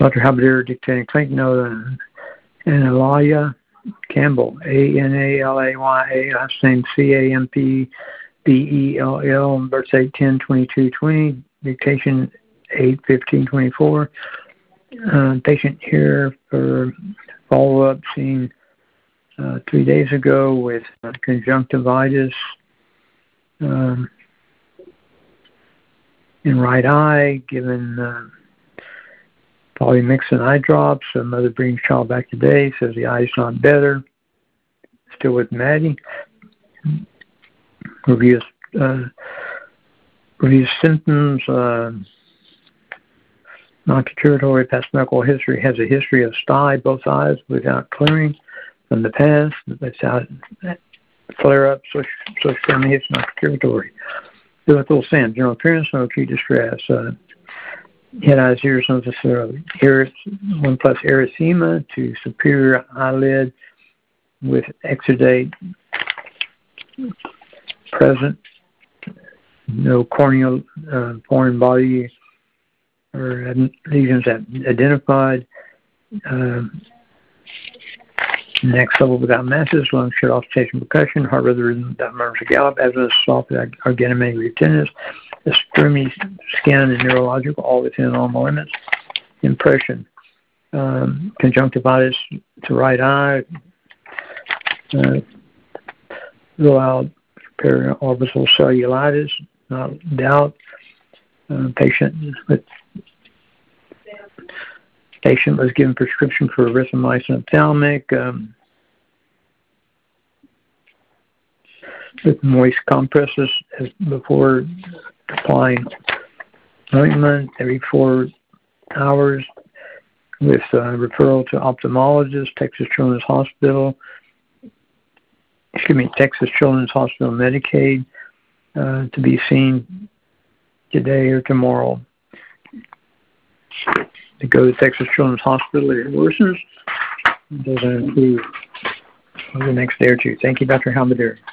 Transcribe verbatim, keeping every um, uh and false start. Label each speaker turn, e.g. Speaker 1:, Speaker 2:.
Speaker 1: Doctor Halberdier dictating clinic note on Analaya Campbell, A N A L A Y A, last name C A M P B E L L, birth date ten twenty-two twenty, dictation eight fifteen twenty-four. Uh, patient here for follow-up seen uh, three days ago with uh, conjunctivitis um, in right eye, given uh, polymyxin eye drops. So mother brings child back today, says the eye's not better. Still with Maddie. Reviews, uh, reviews symptoms, uh, non-contributory past medical history, has a history of sty, both eyes, without clearing from the past. Without flare-up, social, social family history, non-contributory. Biblical sin, general appearance, no acute distress. Uh, head, eyes, ears, no necessarily. Iris, one plus erythema to superior eyelid with exudate present. No corneal uh, foreign body or lesions identified. Um, next level without masses, lungs shut off station percussion, heart rhythm without murmurs of gallop, asthma, soft arganomegaly tinnitus, extremity skin and neurological, all within normal limits. Impression, um, conjunctivitis to right eye, uh, rule out periorbital cellulitis, not doubt. Uh, patient with patient was given prescription for erythromycin ophthalmic um, with moist compresses as before applying ointment every four hours with uh, referral to ophthalmologist, Texas Children's Hospital. Excuse me, Texas Children's Hospital Medicaid uh, to be seen today or tomorrow. To go to Texas Children's Hospital, it worsens. It doesn't improve over the next day or two. Thank you, Doctor Halberdier.